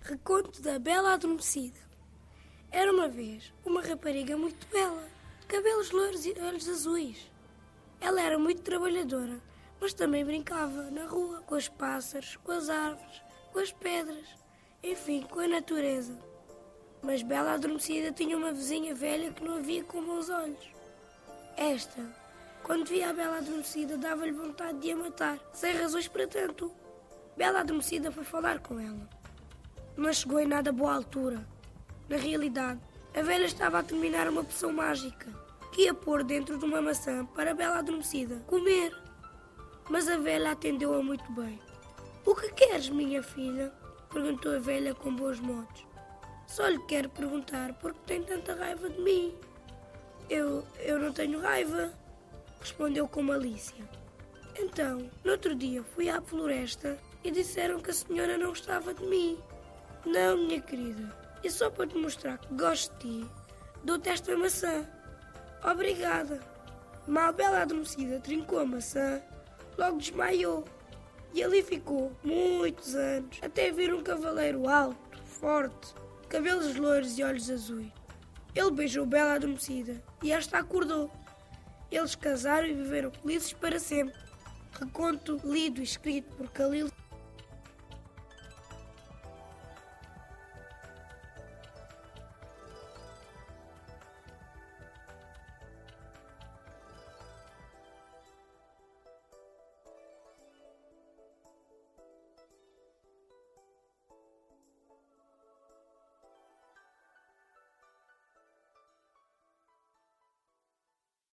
Reconto da Bela Adormecida. Era uma vez uma rapariga muito bela, de cabelos louros e olhos azuis. Ela era muito trabalhadora, mas também brincava na rua com os pássaros, com as árvores, com as pedras, enfim, com a natureza. Mas Bela Adormecida tinha uma vizinha velha que não a via com bons olhos. Esta, quando via a Bela Adormecida, dava-lhe vontade de a matar, sem razões para tanto. Bela Adormecida foi falar com ela. Não chegou em nada boa altura. Na realidade, a velha estava a terminar uma poção mágica que ia pôr dentro de uma maçã para a Bela Adormecida comer. Mas a velha atendeu-a muito bem. "O que queres, minha filha?" perguntou a velha com bons modos. "Só lhe quero perguntar por que tem tanta raiva de mim." Eu não tenho raiva", respondeu com malícia. "Então, no outro dia fui à floresta e disseram que a senhora não gostava de mim." "Não, minha querida, e só para te mostrar que gosto de ti, dou-te esta maçã." "Obrigada." Mal a Bela Adormecida trincou a maçã, logo desmaiou. E ali ficou muitos anos, até vir um cavaleiro alto, forte, cabelos louros e olhos azuis. Ele beijou Bela Adormecida e esta acordou. Eles casaram e viveram felizes para sempre. Reconto lido e escrito por Khalil